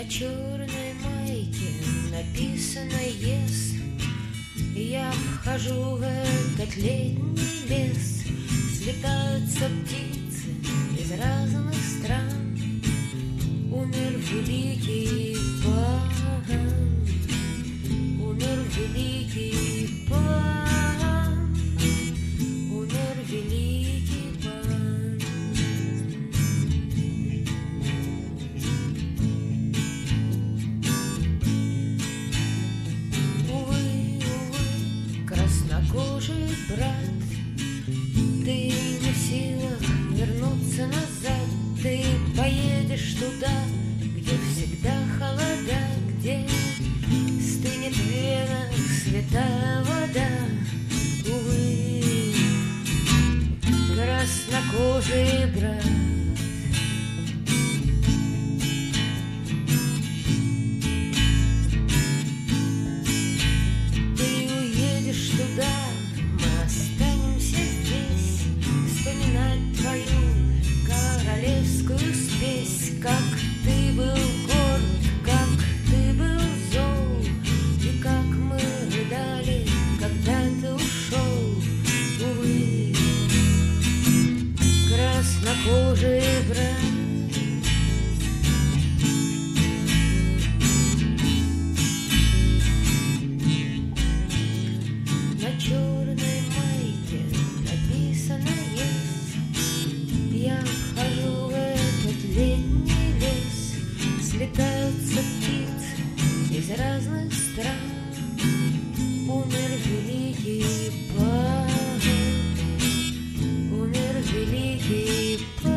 черной майке написано «Ес». Я вхожу в этот летний лес. Слетаются птицы из разных стран. Умер великий пан, умер великий пан, умер великий пан. Увы, краснокожий брат, ты не в силах вернуться назад. Ты поедешь туда, где всегда холода, где стынет в венах святая вода. Увы, краснокожий брат. Ты уедешь туда, мы останемся здесь, вспоминать твою королевскую спесь. Как ты был горд, как ты был зол, и как мы рыдали, когда ты ушел. Увы, краснокожий брат. На черной майке написано «Ес». Я вхожу в этот летний лес. Слетаются птицы из разных стран. Умер великий пан, умер великий пан.